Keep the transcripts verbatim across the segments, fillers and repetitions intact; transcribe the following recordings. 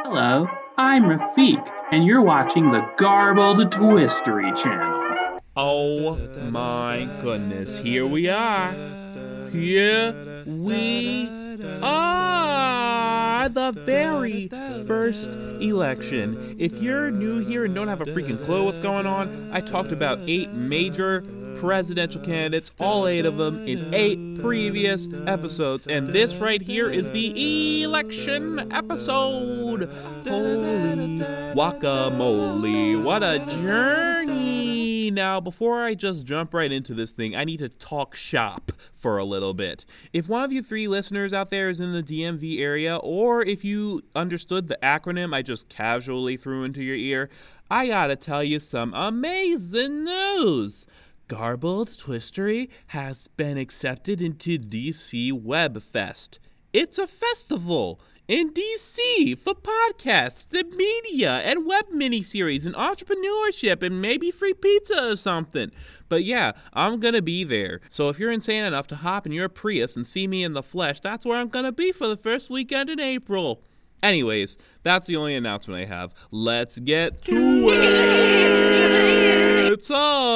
Hello, I'm Rafiq, and you're watching the Garbled Twistery channel. Oh my goodness, here we are. Here we are. The very first election. If you're new here and don't have a freaking clue what's going on, I talked about eight major presidential candidates, all eight of them, in eight previous episodes. And this right here is the election episode. Holy guacamole, what a journey. Now, before I just jump right into this thing, I need to talk shop for a little bit. If one of you three listeners out there is in the D M V area, or if you understood the acronym I just casually threw into your ear, I gotta tell you some amazing news. Garbled Twistery has been accepted into D C WebFest. It's a festival in D C for podcasts and media and web miniseries and entrepreneurship and maybe free pizza or something. But yeah, I'm gonna be there. So if you're insane enough to hop in your Prius and see me in the flesh, that's where I'm gonna be for the first weekend in April. Anyways, that's the only announcement I have. Let's get to it!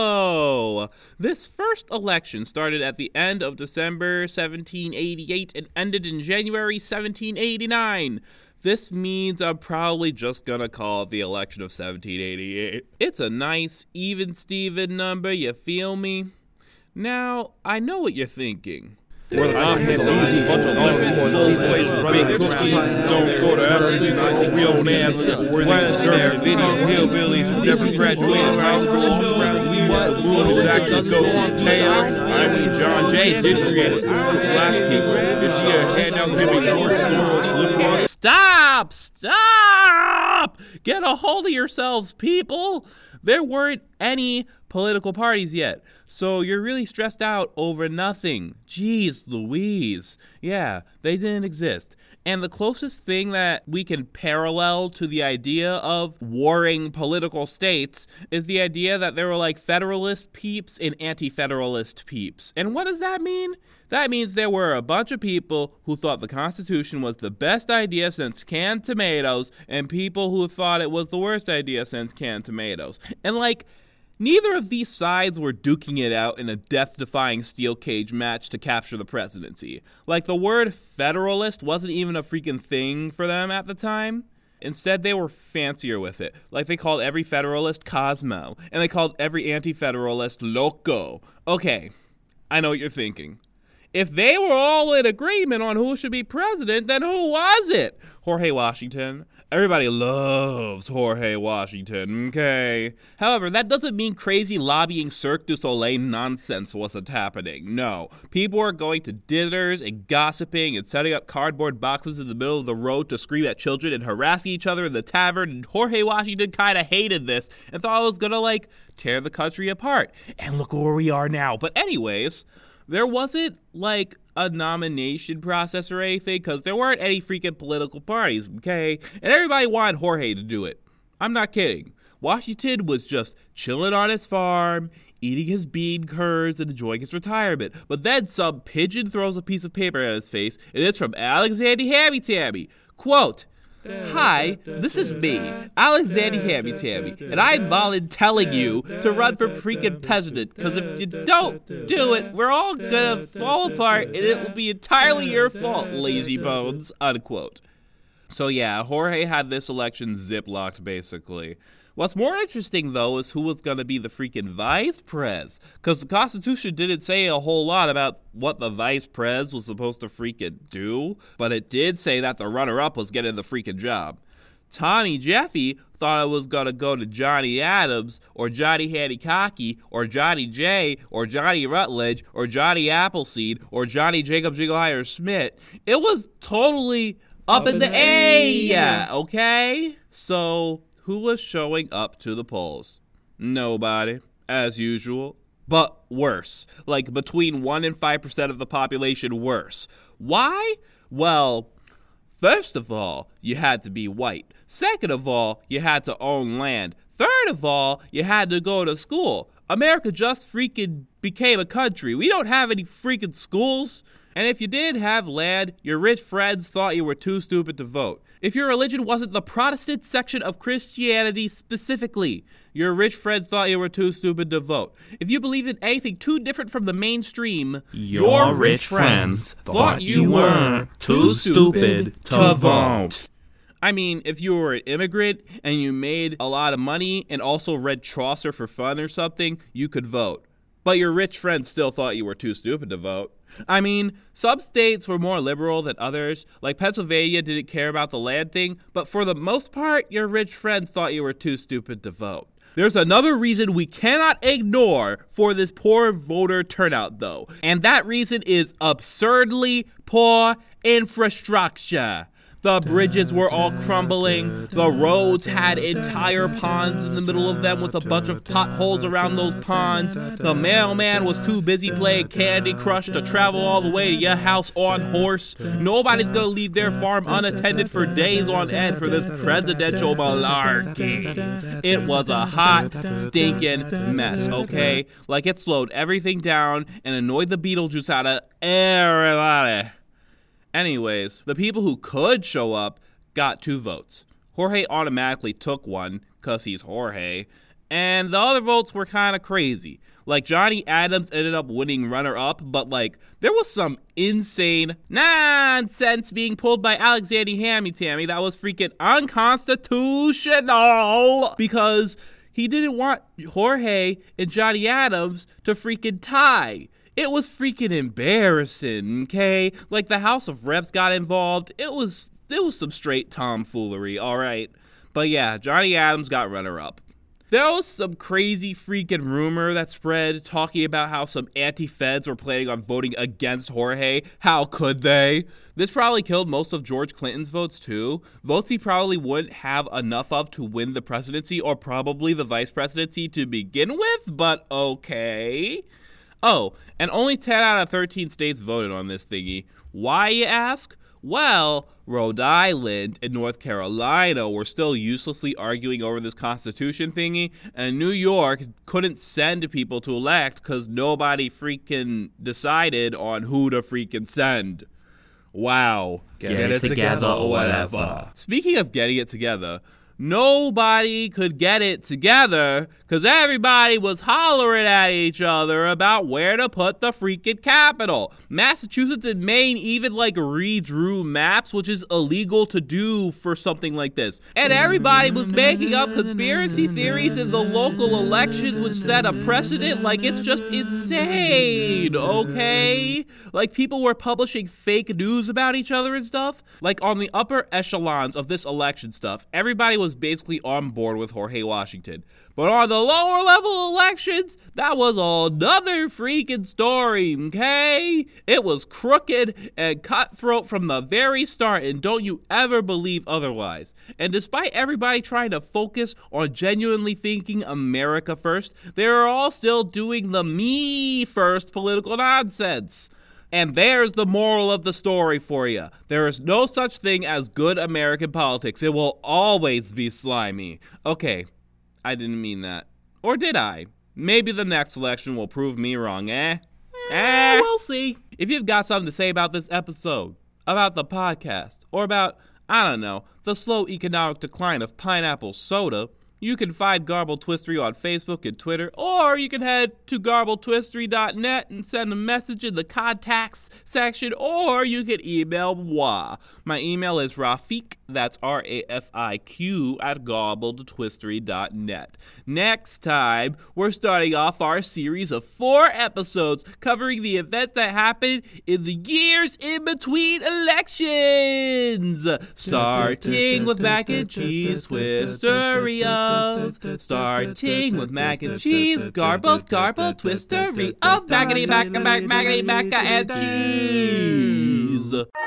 So, this first election started at the end of December seventeen eighty-eight and ended in January seventeen eighty-nine. This means I'm probably just gonna call it the election of seventeen eighty-eight. It's a nice, even-steven number, you feel me? Now, I know what you're thinking. We're the Montana bunch of lemons, old boys, big cookies, don't go to everything like a real man. We're the video hillbillies who never graduated high school. We want the rules actually go on Taylor. I mean, John Jay did create a school for black people. Is she a handout giving George Soros lip? Stop! Stop! Get a hold of yourselves, people! There weren't any political parties yet, so you're really stressed out over nothing. Jeez Louise. Yeah, they didn't exist. And the closest thing that we can parallel to the idea of warring political states is the idea that there were like Federalist peeps and anti-Federalist peeps. And what does that mean? That means there were a bunch of people who thought the Constitution was the best idea since canned tomatoes and people who thought it was the worst idea since canned tomatoes. And like, neither of these sides were duking it out in a death-defying steel cage match to capture the presidency. Like, the word Federalist wasn't even a freaking thing for them at the time. Instead, they were fancier with it. Like, they called every Federalist Cosmo, and they called every anti-Federalist Loco. Okay, I know what you're thinking. If they were all in agreement on who should be president, then who was it? Jorge Washington. Everybody loves Jorge Washington, okay? However, that doesn't mean crazy lobbying Cirque du Soleil nonsense wasn't happening. No. People were going to dinners and gossiping and setting up cardboard boxes in the middle of the road to scream at children and harass each other in the tavern, and Jorge Washington kind of hated this and thought it was gonna, like, tear the country apart. And look where we are now. But anyways, there wasn't, like, a nomination process or anything, because there weren't any freaking political parties, okay? And everybody wanted Jorge to do it. I'm not kidding. Washington was just chilling on his farm, eating his bean curds, and enjoying his retirement. But then some pigeon throws a piece of paper at his face, and it's from Alexander Hammy-Tammy. Quote, "Hi, this is me, Alexander Hammy-Tammy, and I'm volunteering you to run for freaking president, because if you don't do it, we're all gonna fall apart, and it will be entirely your fault, lazy bones," unquote. So yeah, Jorge had this election zip-locked, basically. What's more interesting, though, is who was going to be the freaking vice pres, because the Constitution didn't say a whole lot about what the vice pres was supposed to freaking do, but it did say that the runner-up was getting the freaking job. Tommy Jeffy thought it was going to go to Johnny Adams, or Johnny Hancocky, or Johnny J, or Johnny Rutledge, or Johnny Appleseed, or Johnny Jacob Jiggleheimer Schmidt. It was totally up, up in, in the, the air, okay? So who was showing up to the polls? Nobody, as usual. But worse. Like, between one and five percent of the population worse. Why? Well, first of all, you had to be white. Second of all, you had to own land. Third of all, you had to go to school. America just freaking became a country. We don't have any freaking schools. And if you did have land, your rich friends thought you were too stupid to vote. If your religion wasn't the Protestant section of Christianity specifically, your rich friends thought you were too stupid to vote. If you believed in anything too different from the mainstream, your, your rich friends thought you were too stupid to vote. I mean, if you were an immigrant and you made a lot of money and also read Chaucer for fun or something, you could vote. But your rich friends still thought you were too stupid to vote. I mean, some states were more liberal than others, like Pennsylvania didn't care about the land thing, but for the most part, your rich friends thought you were too stupid to vote. There's another reason we cannot ignore for this poor voter turnout, though, and that reason is absurdly poor infrastructure. The bridges were all crumbling. The roads had entire ponds in the middle of them with a bunch of potholes around those ponds. The mailman was too busy playing Candy Crush to travel all the way to your house on horse. Nobody's gonna leave their farm unattended for days on end for this presidential malarkey. It was a hot, stinking mess, okay? Like, it slowed everything down and annoyed the Beetlejuice out of everybody. Anyways, the people who could show up got two votes. Jorge automatically took one, cause he's Jorge, and the other votes were kind of crazy. Like, Johnny Adams ended up winning runner-up, but, like, there was some insane nonsense being pulled by Alexander Hammy-Tammy that was freaking unconstitutional, because he didn't want Jorge and Johnny Adams to freaking tie. It was freaking embarrassing, okay? Like, the House of Reps got involved. It was it was some straight tomfoolery, all right? But yeah, Johnny Adams got runner-up. There was some crazy freaking rumor that spread talking about how some anti-feds were planning on voting against Jorge. How could they? This probably killed most of George Clinton's votes too. Votes he probably wouldn't have enough of to win the presidency or probably the vice presidency to begin with, but okay. Oh, and only ten out of thirteen states voted on this thingy. Why, you ask? Well, Rhode Island and North Carolina were still uselessly arguing over this constitution thingy, and New York couldn't send people to elect because nobody freaking decided on who to freaking send. Wow. Get, Get it, it together, together or whatever. Speaking of getting it together, nobody could get it together because everybody was hollering at each other about where to put the freaking capital. Massachusetts and Maine even like redrew maps, which is illegal to do for something like this. And everybody was making up conspiracy theories in the local elections, which set a precedent. Like, it's just insane, okay? Like, people were publishing fake news about each other and stuff. Like, on the upper echelons of this election stuff, everybody was basically on board with Jorge Washington. But on the lower level elections, that was another freaking story, okay? It was crooked and cutthroat from the very start, and don't you ever believe otherwise. And despite everybody trying to focus on genuinely thinking America first, they are all still doing the me first political nonsense. And there's the moral of the story for you. There is no such thing as good American politics. It will always be slimy. Okay, I didn't mean that. Or did I? Maybe the next election will prove me wrong, eh? Eh, we'll see. If you've got something to say about this episode, about the podcast, or about, I don't know, the slow economic decline of pineapple soda, you can find Garbled Twistery on Facebook and Twitter, or you can head to garbled twistery dot net and send a message in the contacts section, or you can email moi. My email is Rafiq, that's R A F I Q, at garbled twistery dot net. Next time, we're starting off our series of four episodes covering the events that happened in the years in between elections. Starting with mac and cheese twistery of. Starting with mac and cheese, garbled, garbled, twistery of mackety, mac, mac, mackety, macca, and cheese.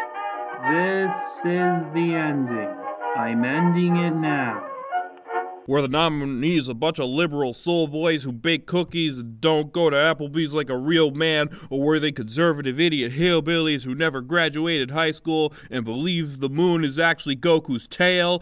This is the ending. I'm ending it now. Where the nominees a bunch of liberal soul boys who bake cookies and don't go to Applebee's like a real man, or were they conservative idiot hillbillies who never graduated high school and believe the moon is actually Goku's tail,